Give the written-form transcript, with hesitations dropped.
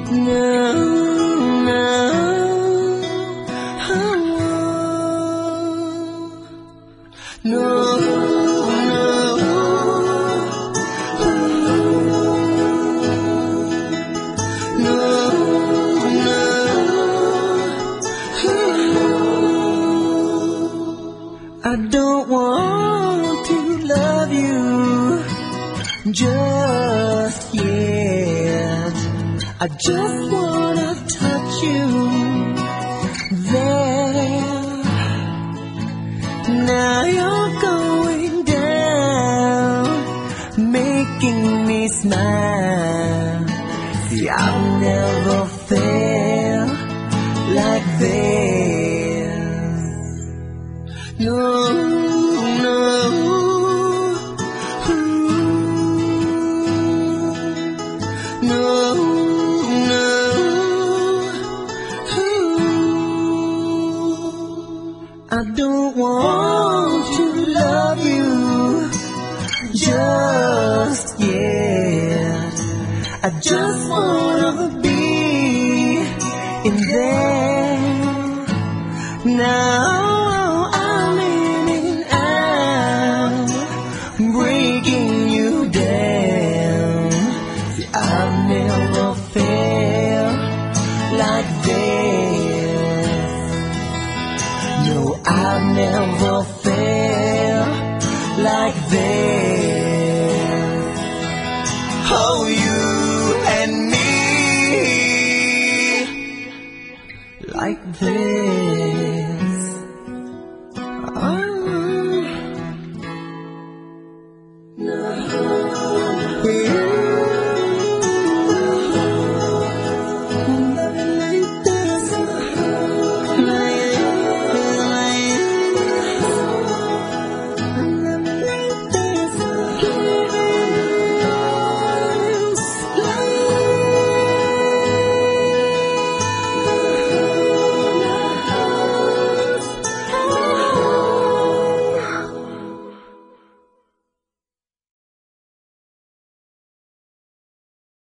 No, no, no, I don't want to love you just yet. I just wanna touch you there. Now you're going down, making me smile. See, I've never felt like this. No, no, no, no. I don't want to love you just yet. I just wanna be in there. Now I'm in and out, breaking you down. See, I've never felt like this. No, I've never felt like this.